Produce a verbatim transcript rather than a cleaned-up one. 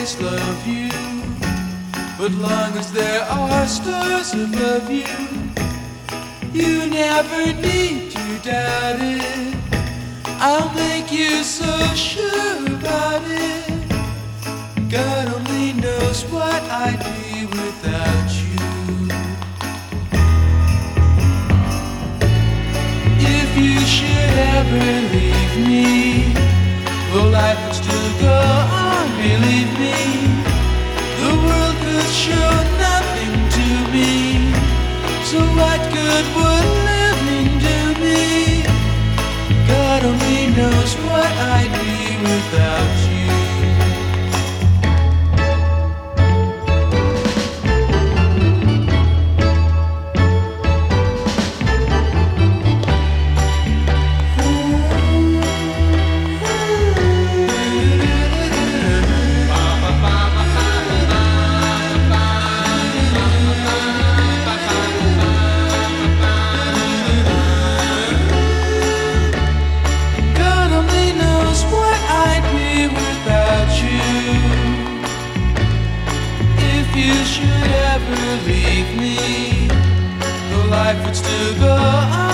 always love you, but long as there are stars above you, you never need to doubt it. I'll make you so sure about it. God only knows what I'd be without you. If you should ever leave me, well, life would still go on, believe me. The world could show nothing to me, so what good would living do me? God only knows what I'd be without you. You should ever leave me, the life would still go on.